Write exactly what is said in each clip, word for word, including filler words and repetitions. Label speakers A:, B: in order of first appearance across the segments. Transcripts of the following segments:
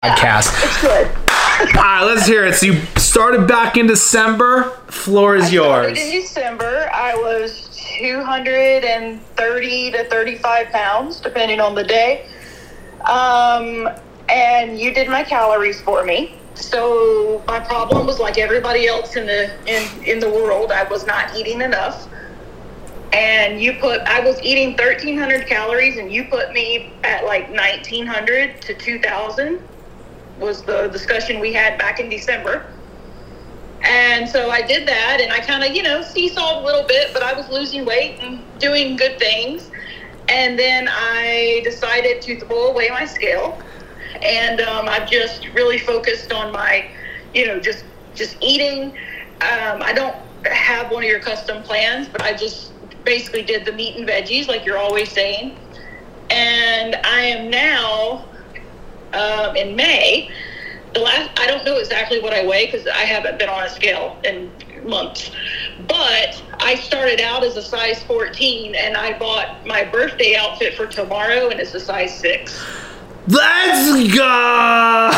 A: podcast.
B: It's good.
A: All right, let's hear it. So you started back in December. Floor is
B: I
A: yours.
B: started in December. I was two hundred thirty to thirty-five pounds, depending on the day. Um, and you did my calories for me. So my problem was like everybody else in the in, in the world. I was not eating enough. And you put, I was eating thirteen hundred calories, and you put me at like nineteen hundred to two thousand was the discussion we had back in December. And so I did that, and I kind of, you know, seesawed a little bit, but I was losing weight and doing good things. And then I decided to throw away my scale. And um, I've just really focused on my, you know, just, just eating. Um, I don't have one of your custom plans, but I just basically did the meat and veggies like you're always saying. And I am now um, in May, the last, I don't know exactly what I weigh because I haven't been on a scale in months, but I started out as a size fourteen, and I bought my birthday outfit for tomorrow, and it's a size six.
A: Let's go!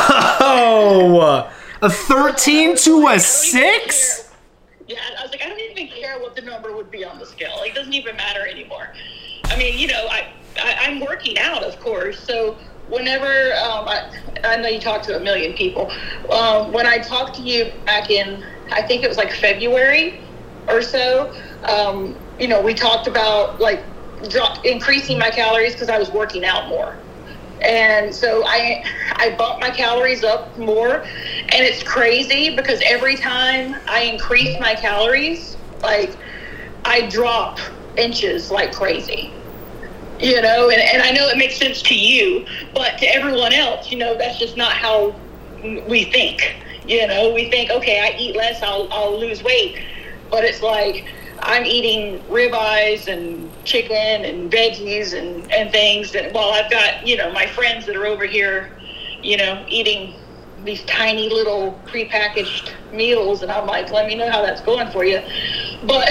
A: A thirteen to a six?
B: Yeah, I was like, I don't even care what the number would be on the scale. Like, it doesn't even matter anymore. I mean, you know, I, I I'm working out, of course, so whenever, um, I, I know you talk to a million people, um, when I talked to you back in, I think it was like February or so, um, you know, we talked about like drop, increasing my calories because I was working out more. And so I I bumped my calories up more, and it's crazy because every time I increase my calories, like I drop inches like crazy. You know, and, and I know it makes sense to you, but to everyone else, you know, that's just not how we think. You know, we think, okay, I eat less, I'll I'll lose weight. But it's like I'm eating ribeyes and chicken and veggies and, and things. And while I've got, you know, my friends that are over here, you know, eating these tiny little prepackaged meals, and I'm like, let me know how that's going for you. But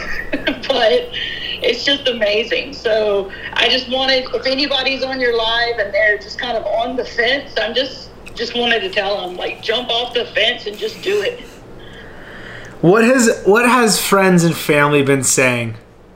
B: but it's just amazing. So I just wanted, if anybody's on your live and they're just kind of on the fence, I'm just just wanted to tell them, like, jump off the fence and just do it.
A: What has what has friends and family been saying?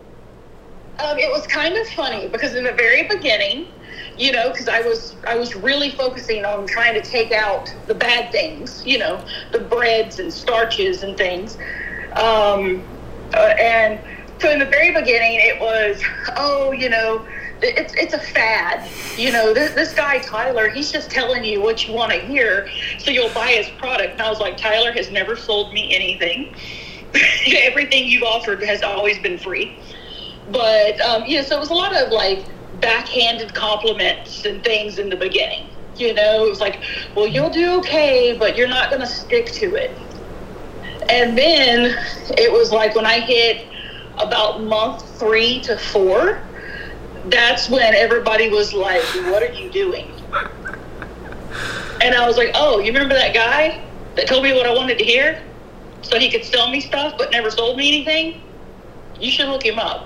B: Um, it was kind of funny because in the very beginning, you know, because I was I was really focusing on trying to take out the bad things, you know, the breads and starches and things. Um, uh, and so in the very beginning, it was, oh, you know, it's it's a fad. You know, this, this guy, Tyler, he's just telling you what you want to hear, so you'll buy his product. And I was like, Tyler has never sold me anything. Everything you've offered has always been free. But, um, you know, so it was a lot of, like, backhanded compliments and things in the beginning. You know, it was like, well, you'll do okay, but you're not going to stick to it. And then it was like when I hit about month three to four, that's when everybody was like, what are you doing? And I was like, oh, you remember that guy that told me what I wanted to hear so he could sell me stuff but never sold me anything? You should look him up.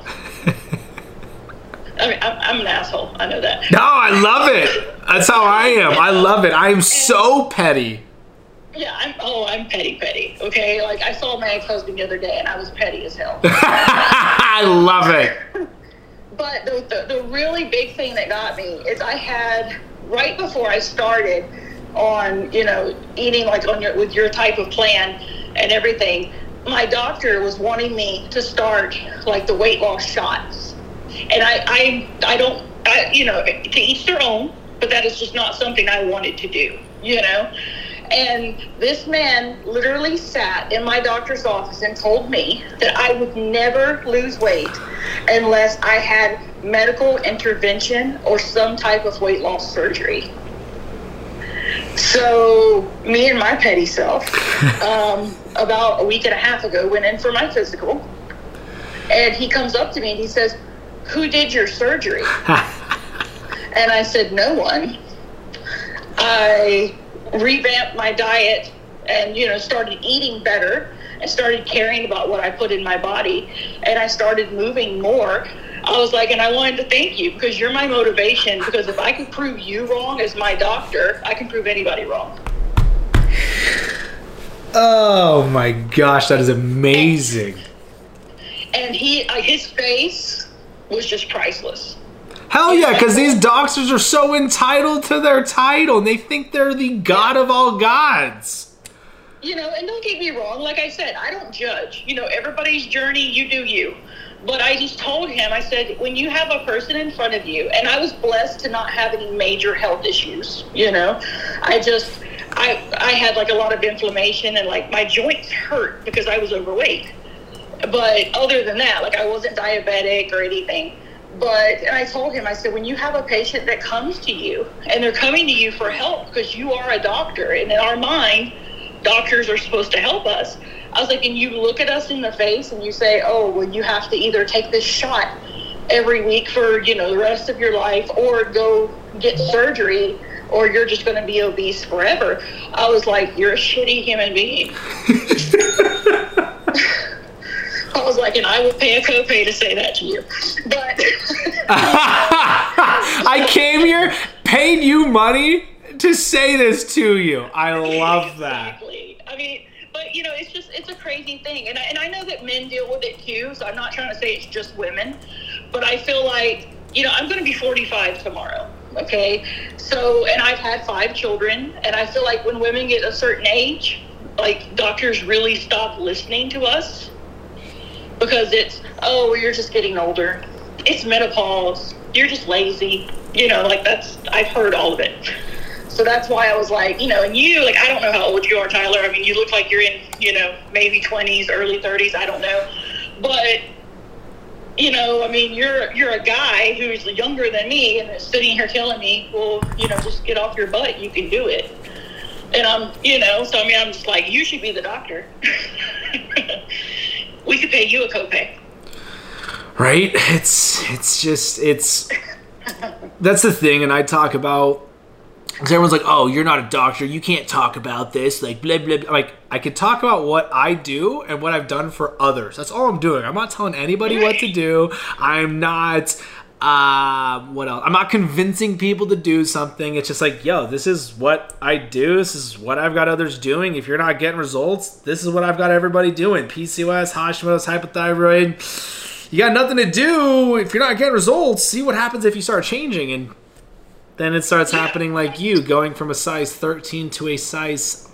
B: I mean, I'm, I'm an asshole. I know that.
A: No, I love it. That's how I am. I love it. I am so petty.
B: Yeah, I'm, oh, I'm petty, petty, okay? Like, I saw my ex-husband the other day, and I was petty as hell.
A: I love it.
B: But the, the the really big thing that got me is I had, right before I started on, you know, eating like on your with your type of plan and everything, my doctor was wanting me to start like the weight loss shots. And I, I, I don't, I, you know, to each their own, but that is just not something I wanted to do, you know? And this man literally sat in my doctor's office and told me that I would never lose weight unless I had medical intervention or some type of weight loss surgery. So me and my petty self, um, about a week and a half ago, went in for my physical. And he comes up to me and he says, who did your surgery? And I said, no one. I revamped my diet and, you know, started eating better and started caring about what I put in my body. And I started moving more. I was like, and I wanted to thank you because you're my motivation, because if I can prove you wrong as my doctor, I can prove anybody wrong.
A: Oh my gosh, that is amazing.
B: And he, uh, his face was just priceless.
A: Hell yeah, because these doctors are so entitled to their title and they think they're the god of all gods.
B: You know, and don't get me wrong, like I said, I don't judge. You know, everybody's journey, you do you. But I just told him, I said, when you have a person in front of you, and I was blessed to not have any major health issues, you know. I just, I I had like a lot of inflammation and like my joints hurt because I was overweight. But other than that, like I wasn't diabetic or anything. But, and I told him, I said, when you have a patient that comes to you and they're coming to you for help because you are a doctor, and in our mind, doctors are supposed to help us. I was like, and you look at us in the face and you say, oh, well, you have to either take this shot every week for, you know, the rest of your life, or go get surgery, or you're just going to be obese forever. I was like, you're a shitty human being. I was like, and I will pay a copay to say that to you. But
A: I came here, paid you money to say this to you. I love that.
B: Exactly. I mean, but you know, it's just, it's a crazy thing. And I, and I know that men deal with it too, so I'm not trying to say it's just women, but I feel like, you know, I'm going to be forty-five tomorrow. Okay. So, and I've had five children, and I feel like when women get a certain age, like doctors really stop listening to us because it's, oh, you're just getting older. It's menopause. You're just lazy. You know, like that's, I've heard all of it. So that's why I was like, you know, and you, like, I don't know how old you are, Tyler. I mean, you look like you're in, you know, maybe twenties, early thirties. I don't know. But, you know, I mean, you're you're a guy who's younger than me and is sitting here telling me, well, you know, just get off your butt. You can do it. And I'm, you know, so I mean, I'm just like, you should be the doctor. We could pay you a copay.
A: Right? It's, it's just, it's, that's the thing. And I talk about, because everyone's like, oh, you're not a doctor, you can't talk about this, like, blah, blah, blah. Like, I can talk about what I do and what I've done for others. That's all I'm doing. I'm not telling anybody what to do. I'm not, uh, what else? I'm not convincing people to do something. It's just like, yo, this is what I do. This is what I've got others doing. If you're not getting results, this is what I've got everybody doing. P C O S, Hashimoto's, hypothyroid. You got nothing to do. If you're not getting results, see what happens if you start changing. And then it starts happening like you, going from a size thirteen to a size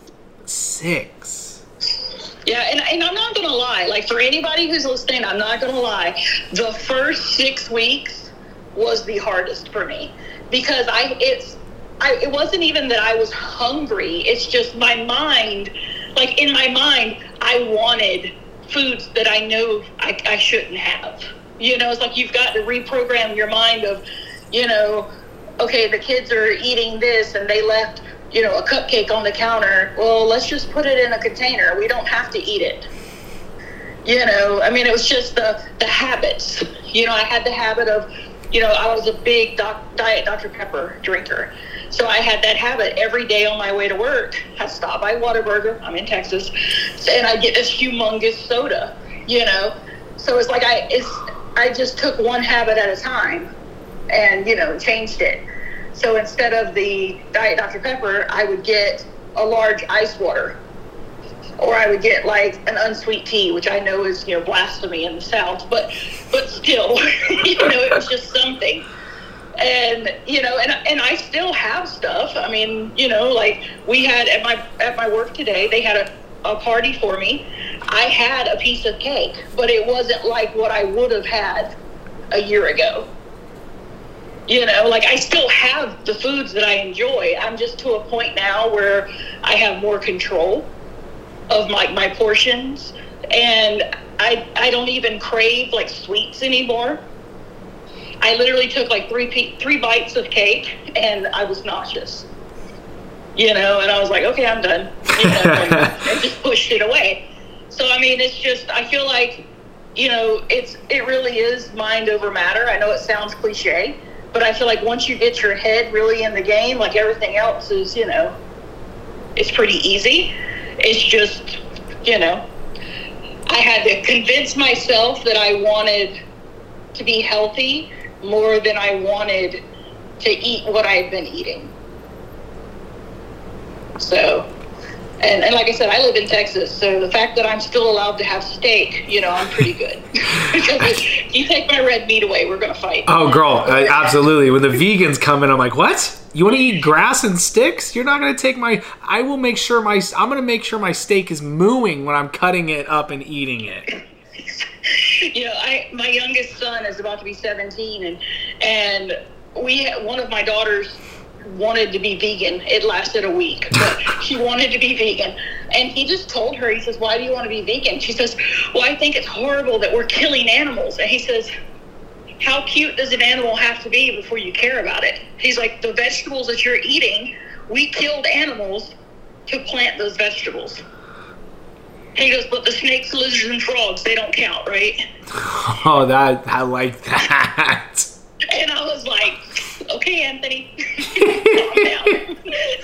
A: six.
B: Yeah, and, and I'm not going to lie. Like, for anybody who's listening, I'm not going to lie. The first six weeks was the hardest for me. Because I, it's, I, it wasn't even that I was hungry. It's just my mind, like, in my mind, I wanted foods that I know I, I shouldn't have. You know, it's like you've got to reprogram your mind of, you know, okay, the kids are eating this and they left, you know, a cupcake on the counter. Well, let's just put it in a container. We don't have to eat it. You know, I mean, it was just the, the habits. You know, I had the habit of, you know, I was a big doc, Diet Doctor Pepper drinker. So I had that habit every day on my way to work. I'd stop by Whataburger. I'm in Texas. And I'd get this humongous soda, you know. So it's like I, it's, I just took one habit at a time and, you know, changed it. So instead of the Diet Doctor Pepper, I would get a large ice water, or I would get like an unsweet tea, which I know is, you know, blasphemy in the South, but but still, you know, it was just something. And, you know, and and I still have stuff. I mean, you know, like we had at my at my work today, they had a, a party for me. I had a piece of cake, but it wasn't like what I would have had a year ago. You know, like I still have the foods that I enjoy. I'm just to a point now where I have more control of my, my portions, and I I don't even crave like sweets anymore. I literally took like three three bites of cake and I was nauseous. You know, and I was like, okay, I'm done. You know, and, and just pushed it away. So I mean, it's just, I feel like, you know, it's it really is mind over matter. I know it sounds cliche, but I feel like once you get your head really in the game, like everything else is, you know, it's pretty easy. It's just, you know, I had to convince myself that I wanted to be healthy more than I wanted to eat what I've been eating. So, and, and like I said, I live in Texas, so the fact that I'm still allowed to have steak, you know, I'm pretty good. Because if you take my red meat away, we're going to fight.
A: Oh, girl, uh, absolutely. When the vegans come in, I'm like, what? You want to eat grass and sticks? You're not going to take my... I will make sure my... I'm going to make sure my steak is mooing when I'm cutting it up and eating it.
B: You know, I my youngest son is about to be seventeen, and and we one of my daughters wanted to be vegan. It lasted a week, but she wanted to be vegan, and he just told her, he says, "Why do you want to be vegan?" She says, "Well, I think it's horrible that we're killing animals." And he says, "How cute does an animal have to be before you care about it?" He's like, "The vegetables that you're eating, we killed animals to plant those vegetables." He goes, "But the snakes, lizards, and frogs, they don't count, right?"
A: Oh, that I like that.
B: And I was like, "Okay, Anthony, calm down."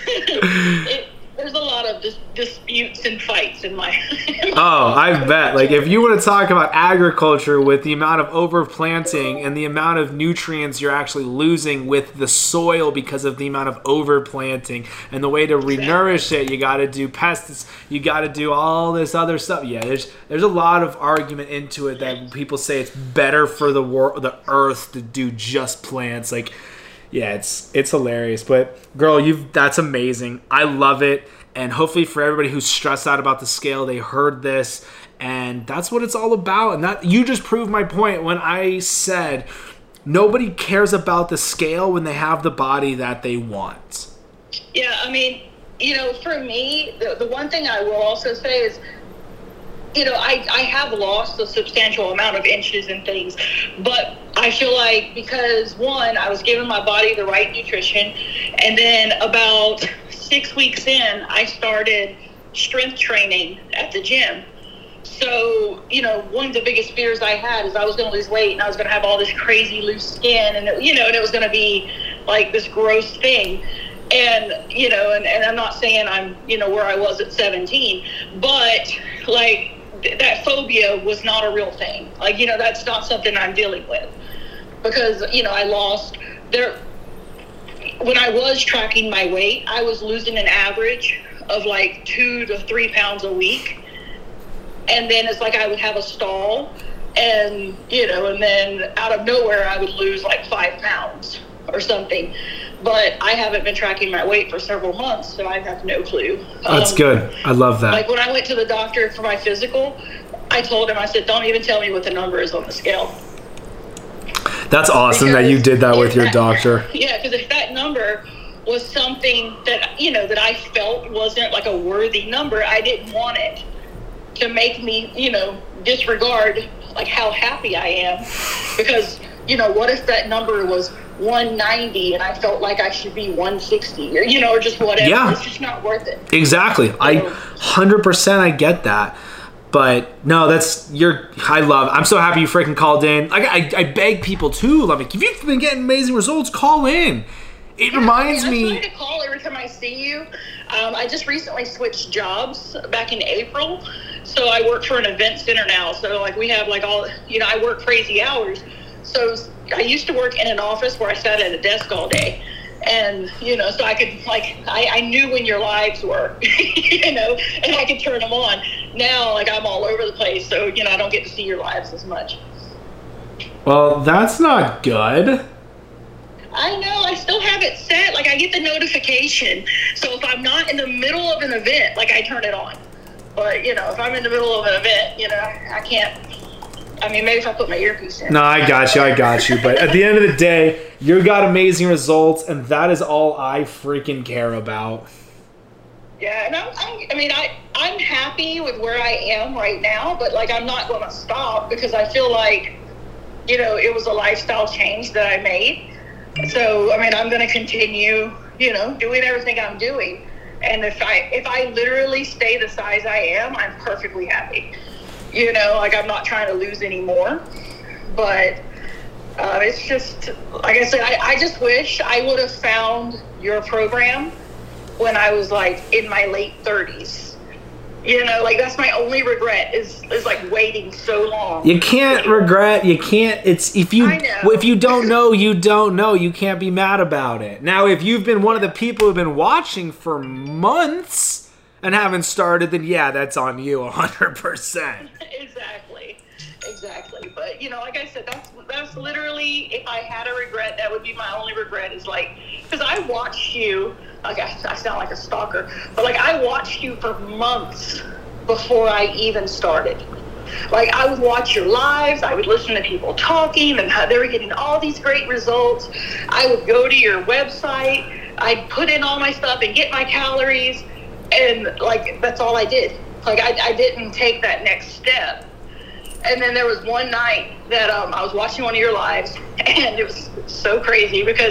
B: it, there's a lot of dis- disputes and fights in my...
A: Oh, I bet. Like, if you want to talk about agriculture with the amount of overplanting and the amount of nutrients you're actually losing with the soil because of the amount of overplanting, and the way to re-nourish it, you got to do pests, you got to do all this other stuff. Yeah, there's there's a lot of argument into it that people say it's better for the wor- the earth to do just plants. Like, yeah, it's it's hilarious. But girl, you've that's amazing. I love it. And hopefully for everybody who's stressed out about the scale, they heard this, and that's what it's all about. And that you just proved my point when I said nobody cares about the scale when they have the body that they want.
B: Yeah, I mean, you know, for me, the, the one thing I will also say is, you know, I, I have lost a substantial amount of inches and things, but I feel like because, one, I was giving my body the right nutrition, and then about six weeks in, I started strength training at the gym. So, you know, one of the biggest fears I had is I was going to lose weight and I was going to have all this crazy loose skin, and, it, you know, and it was going to be like this gross thing. And, you know, and, and I'm not saying I'm, you know, where I was at seventeen, but like th- that phobia was not a real thing. Like, you know, that's not something I'm dealing with, because, you know, I lost there. When I was tracking my weight, I was losing an average of like two to three pounds a week. And then it's like I would have a stall, and, you know, and then out of nowhere, I would lose like five pounds or something. But I haven't been tracking my weight for several months, so I have no clue.
A: That's
B: um,
A: good. I love that.
B: Like when I went to the doctor for my physical, I told him, I said, "Don't even tell me what the number is on the scale."
A: That's awesome
B: because
A: that you did that with your
B: that,
A: doctor.
B: Yeah, because if that number was something that, you know, that I felt wasn't like a worthy number, I didn't want it to make me, you know, disregard like how happy I am. Because, you know, what if that number was one ninety and I felt like I should be one sixty, or, you know, or just whatever.
A: Yeah.
B: It's just not worth it.
A: Exactly.
B: So,
A: I one hundred percent I get that. But no, that's you're. I love. I'm so happy you freaking called in. Like I, I beg people too. Like if you've been getting amazing results, call in. It
B: yeah,
A: reminds
B: I mean,
A: me.
B: I try to call every time I see you. Um, I just recently switched jobs back in April, so I work for an event center now. So like we have like all, you know, I work crazy hours. So I used to work in an office where I sat at a desk all day. And, you know, so I could, like, I, I knew when your lives were, you know, and I could turn them on. Now, like, I'm all over the place, so, you know, I don't get to see your lives as much.
A: Well, that's not good.
B: I know, I still have it set. Like, I get the notification. So if I'm not in the middle of an event, like, I turn it on. But, you know, if I'm in the middle of an event, you know, I can't. I mean, maybe if I put my earpiece in.
A: No, I got you. I got you. But at the end of the day, you got amazing results, and that is all I freaking care about.
B: Yeah, and I'm, I'm, I mean, I, I'm happy with where I am right now, but, like, I'm not going to stop because I feel like, you know, it was a lifestyle change that I made. So, I mean, I'm going to continue, you know, doing everything I'm doing. And if I, if I literally stay the size I am, I'm perfectly happy. You know, like I'm not trying to lose any more, but uh, it's just, like I said, I, I just wish I would have found your program when I was like in my late thirties, You know, like that's my only regret is is like waiting so long.
A: You can't regret. You can't. It's if you
B: I know.
A: if you don't know, you don't know. You can't be mad about it. Now, if you've been one of the people who've been watching for months and haven't started, then yeah, that's on you, a hundred percent.
B: Exactly, exactly. But you know, like I said, that's that's literally if I had a regret, that would be my only regret. Is like because I watched you. Like I, I sound like a stalker, but like I watched you for months before I even started. Like I would watch your lives, I would listen to people talking and how they were getting all these great results. I would go to your website, I'd put in all my stuff and get my calories, and like that's all I did. Like I, I didn't take that next step. And then there was one night that um, I was watching one of your lives, and it was so crazy because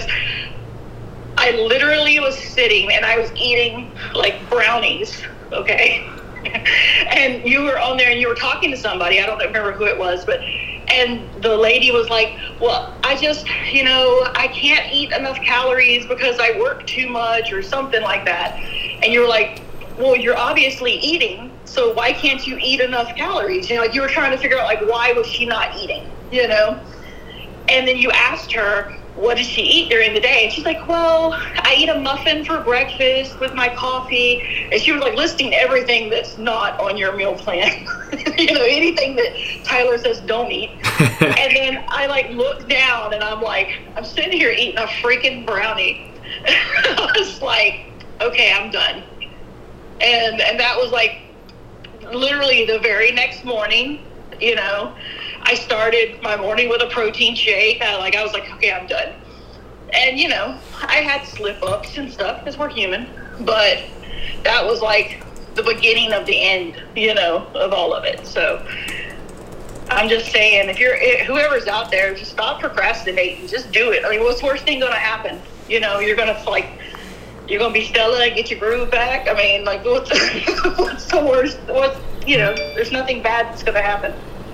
B: I literally was sitting and I was eating like brownies, okay? And you were on there and you were talking to somebody, I don't remember who it was, but, and the lady was like, well, I just, you know, I can't eat enough calories because I work too much or something like that. And you were like, well, you're obviously eating, so why can't you eat enough calories? You know, like you were trying to figure out like, why was she not eating, you know? And then you asked her, what does she eat during the day? And she's like, well, I eat a muffin for breakfast with my coffee. And she was like listing everything that's not on your meal plan. You know, anything that Tyler says don't eat. And then I like look down and I'm like, I'm sitting here eating a freaking brownie. I was like, okay, I'm done. And and that was like literally the very next morning, you know, I started my morning with a protein shake. I, like I was like, okay, I'm done. And you know, I had slip ups and stuff because we're human, but that was like the beginning of the end, you know, of all of it. So I'm just saying, if you're whoever's out there, just stop procrastinating. Just do it. I mean, what's the worst thing going to happen? You know, you're going to like, you're going to be Stella and get your groove back. I mean, like, what's, what's the worst? What's, you know, there's nothing bad that's going to happen.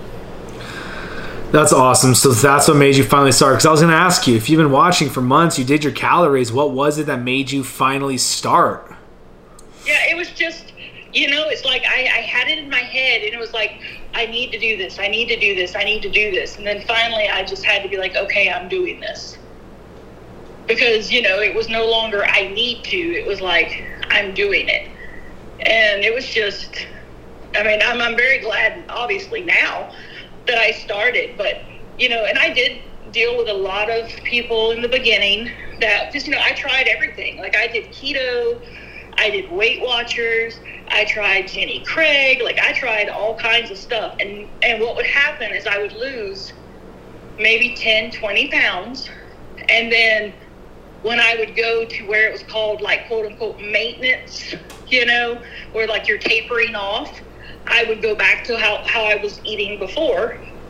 A: That's awesome. So that's what made you finally start. Because I was going to ask you, if you've been watching for months, you did your calories, what was it that made you finally start?
B: Yeah, it was just, you know, it's like I, I had it in my head and it was like, I need to do this. I need to do this. I need to do this. And then finally I just had to be like, okay, I'm doing this. Because, you know, it was no longer I need to. It was like, I'm doing it. And it was just, I mean, I'm, I'm very glad, obviously, now that I started, but you know, and I did deal with a lot of people in the beginning that just, you know, I tried everything. Like I did keto, I did Weight Watchers, I tried Jenny Craig, like I tried all kinds of stuff. And, and what would happen is I would lose maybe ten, twenty pounds. And then when I would go to where it was called like quote unquote maintenance, you know, where like you're tapering off, I would go back to how, how I was eating before.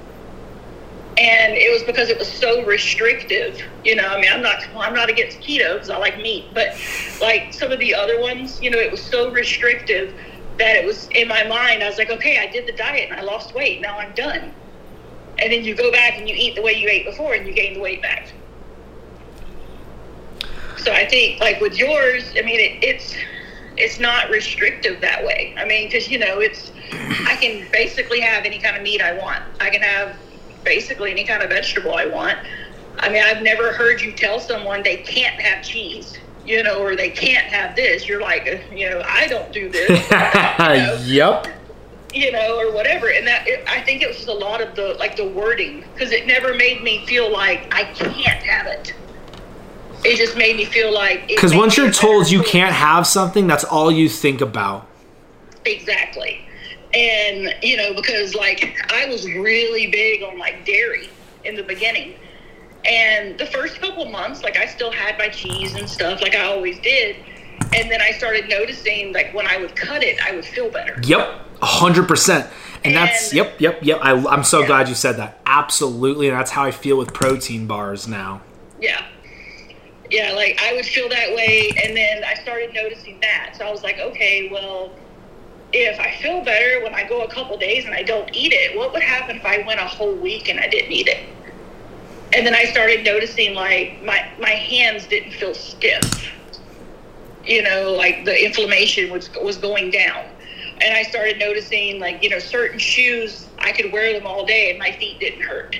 B: And it was because it was so restrictive, you know, I mean, I'm not, I'm not against keto because I like meat, but like some of the other ones, you know, it was so restrictive that it was in my mind, I was like, okay, I did the diet and I lost weight. Now I'm done. And then you go back and you eat the way you ate before and you gain the weight back. So I think like with yours, I mean, it, it's, it's not restrictive that way. I mean, because, you know, it's, I can basically have any kind of meat I want. I can have basically any kind of vegetable I want. I mean, I've never heard you tell someone they can't have cheese, you know, or they can't have this. You're like, you know, I don't do this. You know,
A: yep.
B: You know, or whatever. And that, it, I think it was just a lot of the, like the wording, because it never made me feel like I can't have it. It just made me feel like...
A: Because once you're told you can't have something, that's all you think about.
B: Exactly. And, you know, because, like, I was really big on, like, dairy in the beginning. And the first couple months, like, I still had my cheese and stuff, like I always did. And then I started noticing, like, when I would cut it, I would feel better.
A: Yep, one hundred percent. And, and that's, yep, yep, yep. I, I'm so yeah. glad you said that. Absolutely. And that's how I feel with protein bars now.
B: Yeah. Yeah, like I would feel that way, and then I started noticing that. So I was like, okay, well, if I feel better when I go a couple days and I don't eat it, what would happen if I went a whole week and I didn't eat it? And then I started noticing like my, my hands didn't feel stiff. You know, like the inflammation was was going down. And I started noticing, like, you know, certain shoes, I could wear them all day and my feet didn't hurt.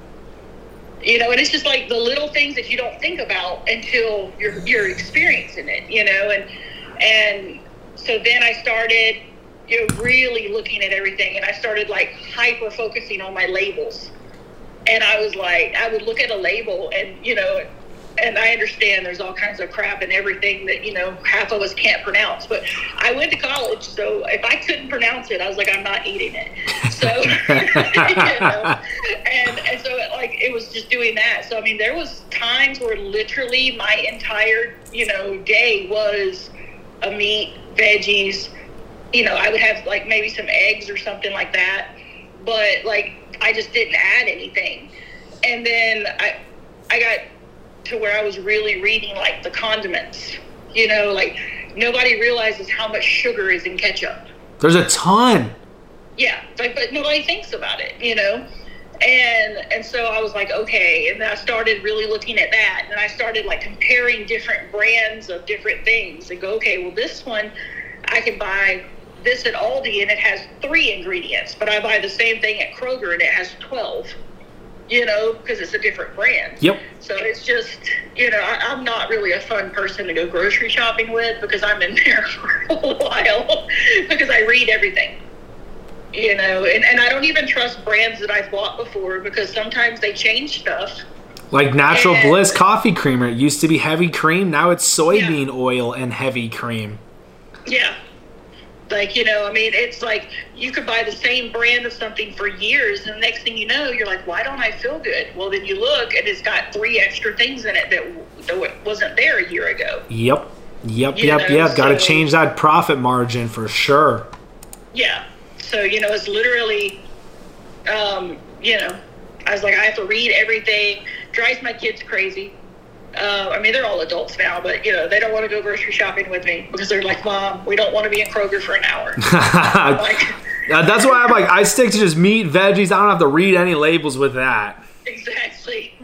B: You know, and it's just like the little things that you don't think about until you're you're experiencing it, you know. And and so then I started, you know, really looking at everything, and I started like hyper focusing on my labels. And I was like, I would look at a label, and you know, and I understand there's all kinds of crap and everything that, you know, half of us can't pronounce. But I went to college, so if I couldn't pronounce it, I was like, I'm not eating it. So, you know, and, and so, like, it was just doing that. So, I mean, there was times where literally my entire, you know, day was a meat, veggies. You know, I would have, like, maybe some eggs or something like that. But, like, I just didn't add anything. And then I, I got to where I was really reading like the condiments, you know, like nobody realizes how much sugar is in ketchup.
A: There's a ton.
B: Yeah, but, but nobody thinks about it, you know. And and so I was like, okay, and then I started really looking at that, and I started like comparing different brands of different things and go, okay, well, this one I can buy this at Aldi and it has three ingredients, but I buy the same thing at Kroger and it has twelve. You know, because it's a different brand.
A: Yep.
B: So it's just, you know, I, I'm not really a fun person to go grocery shopping with because I'm in there for a while because I read everything. You know, and, and I don't even trust brands that I've bought before because sometimes they change stuff.
A: Like Natural
B: and,
A: Bliss coffee creamer. It used to be heavy cream. Now it's soybean
B: yeah.
A: oil and heavy cream.
B: Yeah. Like, you know, I mean, it's like you could buy the same brand of something for years, and the next thing you know, you're like, why don't I feel good? Well, then you look, and it's got three extra things in it that, that wasn't there a year ago.
A: Yep. Yep,
B: you
A: yep,
B: know,
A: yep. Got to
B: so,
A: change that profit margin for sure.
B: Yeah. So, you know, it's literally, um, you know, I was like, I have to read everything. Drives my kids crazy. Uh, I mean, they're all adults now, but, you know, they don't want to go grocery shopping with me because they're like, Mom, we don't want to be in Kroger for an hour. like,
A: That's why I'm like, I stick to just meat, veggies. I don't have to read any labels with that.
B: Exactly.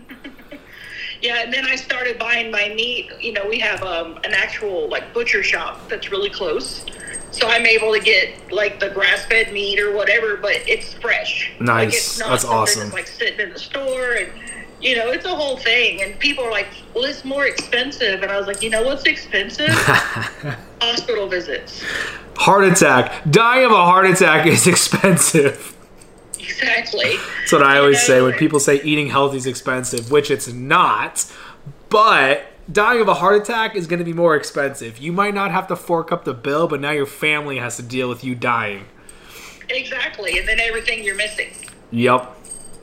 B: Yeah, and then I started buying my meat. You know, we have um, an actual, like, butcher shop that's really close. So I'm able to get, like, the grass-fed meat or whatever, but it's fresh.
A: Nice.
B: Like, it's not
A: that's
B: something
A: awesome.
B: that's, like, sitting in the store and... You know, it's a whole thing. And people are like, well, it's more expensive. And I was like, you know what's expensive? Hospital visits.
A: Heart attack. Dying of a heart attack is expensive.
B: Exactly.
A: That's what I always
B: you know,
A: say when people say eating healthy is expensive, which it's not. But dying of a heart attack is going to be more expensive. You might not have to fork up the bill, but now your family has to deal with you dying.
B: Exactly. And then everything you're missing.
A: Yep.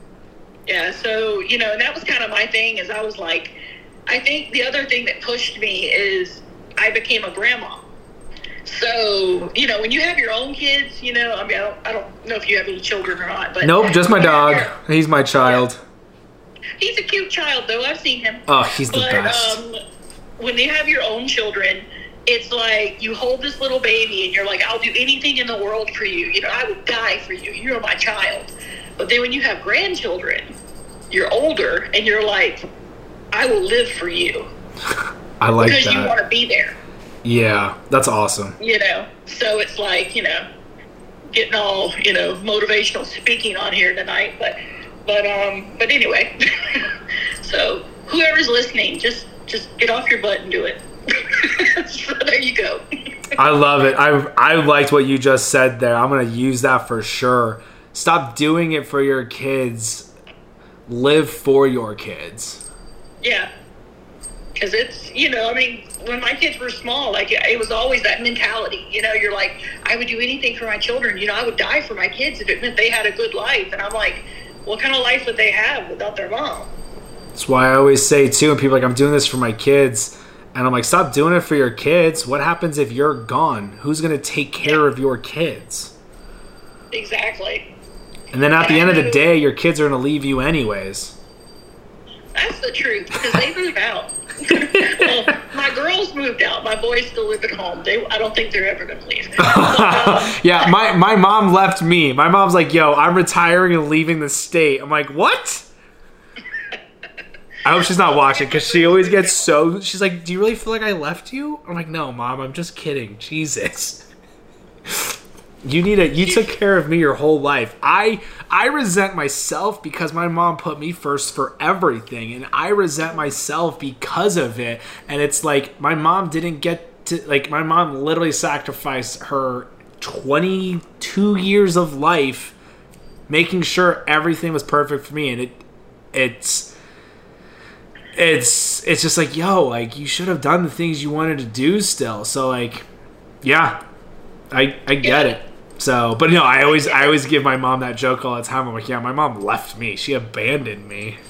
B: Yeah, so, you know, and that was kind of my thing is I was like, I think the other thing that pushed me is I became a grandma. So, you know, when you have your own kids, you know, I mean, I don't, I don't know if you have any children or not. But
A: nope, just my dog. He's my child.
B: He's a cute child, though. I've seen him.
A: Oh, he's the
B: but,
A: best.
B: Um, when you have your own children, it's like you hold this little baby and you're like, I'll do anything in the world for you. You know, I would die for you. You're my child. But then when you have grandchildren, you're older and you're like, I will live for you.
A: I like
B: because
A: that.
B: you want to be there.
A: Yeah, that's awesome.
B: You know, so it's like, you know, getting all, you know, motivational speaking on here tonight. But, but, um, but anyway, so whoever's listening, just, just get off your butt and do it. So there you go.
A: I love it. I, I liked what you just said there. I'm going to use that for sure. Stop doing it for your kids. Live for your kids.
B: Yeah. Because it's, you know, I mean, when my kids were small, like, it was always that mentality. You know, you're like, I would do anything for my children. You know, I would die for my kids if it meant they had a good life. And I'm like, what kind of life would they have without their mom?
A: That's why I always say, too, and people are like, I'm doing this for my kids. And I'm like, stop doing it for your kids. What happens if you're gone? Who's going to take care
B: yeah.
A: of your kids?
B: Exactly.
A: And then at the end of the day, your kids are going to leave you anyways.
B: That's the truth, because they move out. Well, my girls moved out. My boys still live at home. They, I don't think they're ever going to leave. um,
A: yeah, my, my mom left me. My mom's like, yo, I'm retiring and leaving the state. I'm like, what? I hope she's not watching, because she always gets so... She's like, do you really feel like I left you? I'm like, no, Mom, I'm just kidding. Jesus. You need it. You took care of me your whole life. I I resent myself because my mom put me first for everything, and I resent myself because of it. And it's like my mom didn't get to like my mom literally sacrificed her twenty-two years of life making sure everything was perfect for me, and it it's it's it's just like, yo, like you should have done the things you wanted to do still. So like, yeah, I I get it. So, but no, I always I always give my mom that joke all the time. I'm like, yeah, my mom left me. She abandoned me.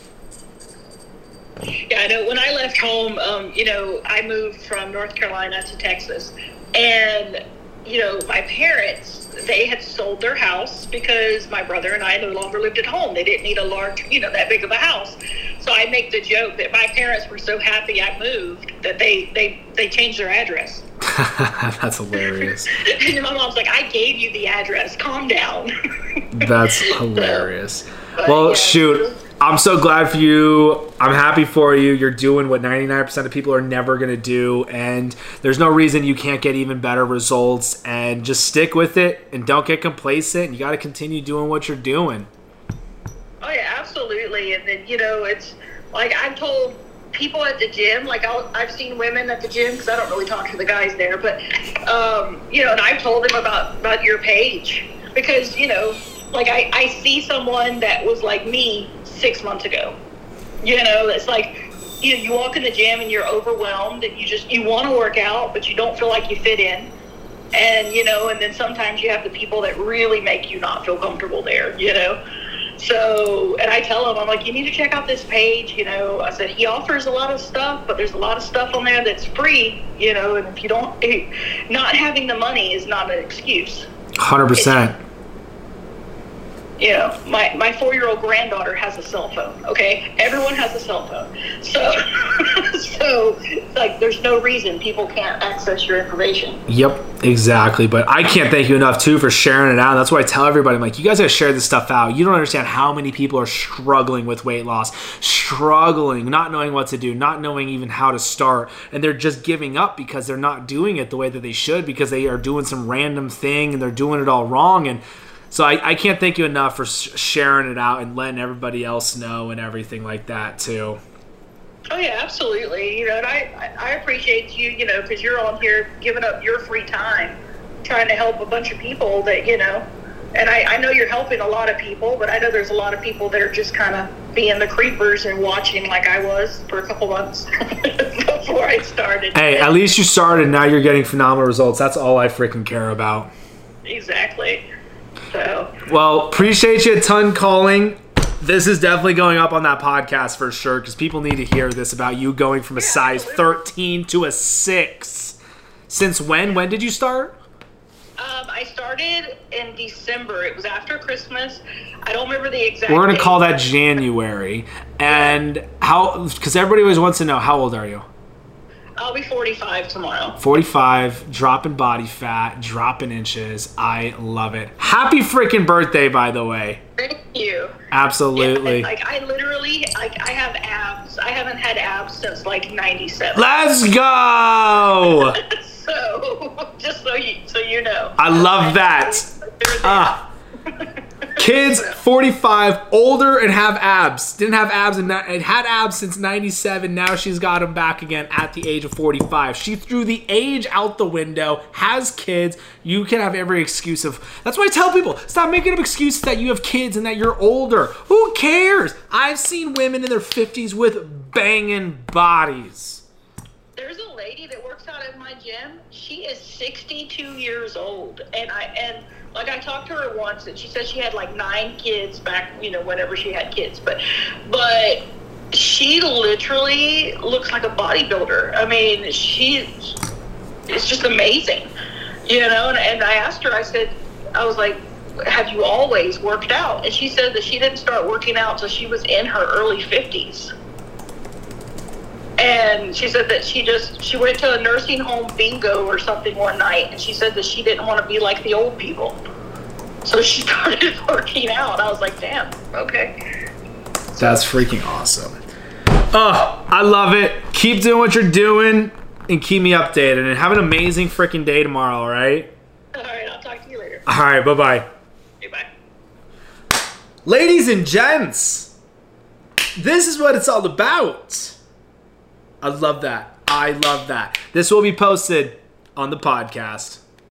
B: Yeah, I know. When I left home, um, you know, I moved from North Carolina to Texas, and you know, my parents, they had sold their house because my brother and I no longer lived at home. They didn't need a large, you know, that big of a house. So I make the joke that my parents were so happy I moved that they they they changed their address.
A: That's hilarious.
B: And my mom's like, I gave you the address. Calm down.
A: That's hilarious.
B: So, but,
A: well,
B: yeah.
A: shoot. I'm so glad for you. I'm happy for you. You're doing what ninety-nine percent of people are never going to do. And there's no reason you can't get even better results. And just stick with it and don't get complacent. And you got to continue doing what you're doing.
B: Oh, yeah, absolutely. And then, you know, it's like I've told people at the gym, like I'll, I've seen women at the gym because I don't really talk to the guys there. But, um, you know, and I've told them about, about your page because, you know, like I, I see someone that was like me six months ago. You know, it's like you, you walk in the gym and you're overwhelmed and you just you want to work out, but you don't feel like you fit in. And you know, and then sometimes you have the people that really make you not feel comfortable there. You know, so and I tell them, I'm like, you need to check out this page. You know, I said he offers a lot of stuff, but there's a lot of stuff on there that's free. You know, and if you don't, it, not having the money is not an excuse.
A: one hundred percent.
B: You know, my, my four-year-old granddaughter has a cell phone, okay? Everyone has a cell phone. So, so like, there's no reason people can't access your information.
A: Yep, exactly. But I can't thank you enough, too, for sharing it out. That's why I tell everybody, I'm like, you guys got to share this stuff out. You don't understand how many people are struggling with weight loss, struggling, not knowing what to do, not knowing even how to start. And they're just giving up because they're not doing it the way that they should because they are doing some random thing and they're doing it all wrong. And so I, I can't thank you enough for sharing it out and letting everybody else know and everything like that too.
B: Oh yeah, absolutely. You know, and I, I appreciate you, you know, because you're on here giving up your free time, trying to help a bunch of people that, you know, and I, I know you're helping a lot of people, but I know there's a lot of people that are just kind of being the creepers and watching like I was for a couple months before I started.
A: Hey, at least you started. Now you're getting phenomenal results. That's all I freaking care about.
B: Exactly. So.
A: Well, appreciate you a ton calling. This is definitely going up on that podcast for sure because people need to hear this about you going from a yeah, size thirteen to a six. Since when? When did you start?
B: Um, I started in December. It was after Christmas. I don't remember the exact
A: We're going to
B: date.
A: call that January. And how, because everybody always wants to know, how old are you?
B: I'll be forty-five tomorrow.
A: forty-five, dropping body fat, dropping inches. I love it. Happy freaking birthday, by the way.
B: Thank you.
A: Absolutely.
B: Yeah, like I literally, like I have abs. I haven't had abs since like ninety-seven.
A: Let's go.
B: So, just so you, so you know.
A: I love that. Ah. Kids forty-five, older and have abs. Didn't have abs and it had abs since ninety-seven. Now she's got them back again at the age of forty-five. She threw the age out the window, has kids. You can have every excuse of, that's why I tell people, stop making up excuses that you have kids and that you're older. Who cares? I've seen women in their fifties with banging bodies.
B: There's a lady that works out at my gym. She is sixty-two years old. And I, and like I talked to her once and she said she had like nine kids back, you know, whenever she had kids. But, but she literally looks like a bodybuilder. I mean, she, it's just amazing, you know? And, and I asked her, I said, I was like, have you always worked out? And she said that she didn't start working out until she was in her early fifties. And she said that she just, she went to a nursing home bingo or something one night, and she said that she didn't want to be like the old people. So she started working out. I was like, damn, okay.
A: That's freaking awesome. Oh, I love it. Keep doing what you're doing and keep me updated. And have an amazing freaking day tomorrow, all right?
B: All right, I'll talk to you. to you later.
A: All right, bye-bye.
B: Okay, bye.
A: Ladies and gents, this is what it's all about. I love that. I love that. This will be posted on the podcast.